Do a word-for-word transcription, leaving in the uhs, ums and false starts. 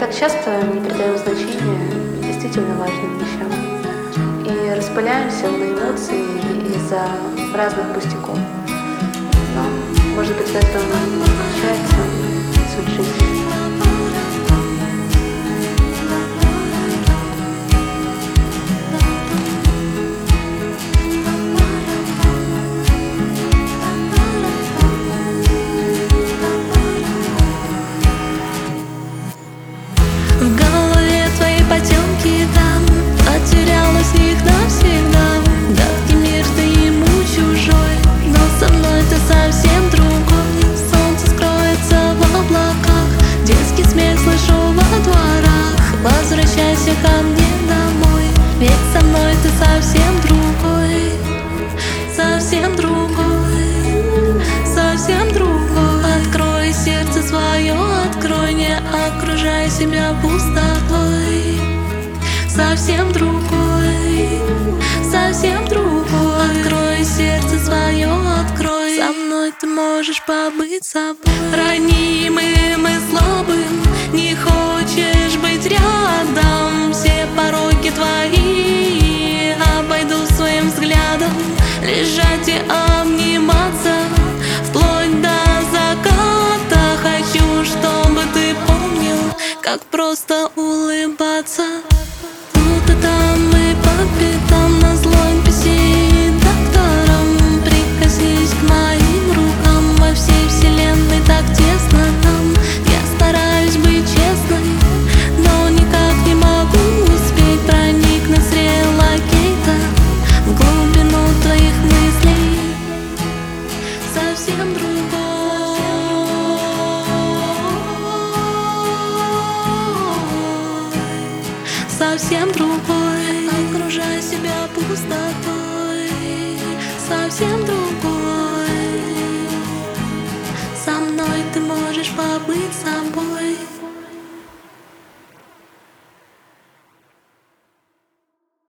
так часто не придаем значения действительно важным вещам и распыляемся на эмоции из-за разных пустяков. Но, может быть, в этом заключается суть жизни. В голове твои потемки там, потерялась в них навсегда. Гадкий мир, ты ему чужой, но со мной ты совсем другой. Солнце скроется в облаках, детский смех слышу во дворах. Возвращайся ко мне домой, ведь со мной ты совсем другой. Совсем другой, совсем другой. Открой сердце свое, открой, не окружай себя пустотой. Совсем другой, совсем другой. Открой сердце свое, открой. Со мной ты можешь побыть собой. Ранимым и слабым не хочешь быть рядом. Все пороки твои обойду своим взглядом. Лежать и обниматься вплоть до заката. Хочу, чтобы ты помнил, как просто улыбаться. Тут и там и по пятам, на злой писи докторам. Прикоснись к моим рукам, во всей вселенной так тесно нам. Я стараюсь быть честной, но никак не могу успеть проникнуть с релокейта в глубину твоих мыслей. Совсем другой, совсем другой. Окружай себя пустотой. Совсем другой. Со мной ты можешь побыть собой.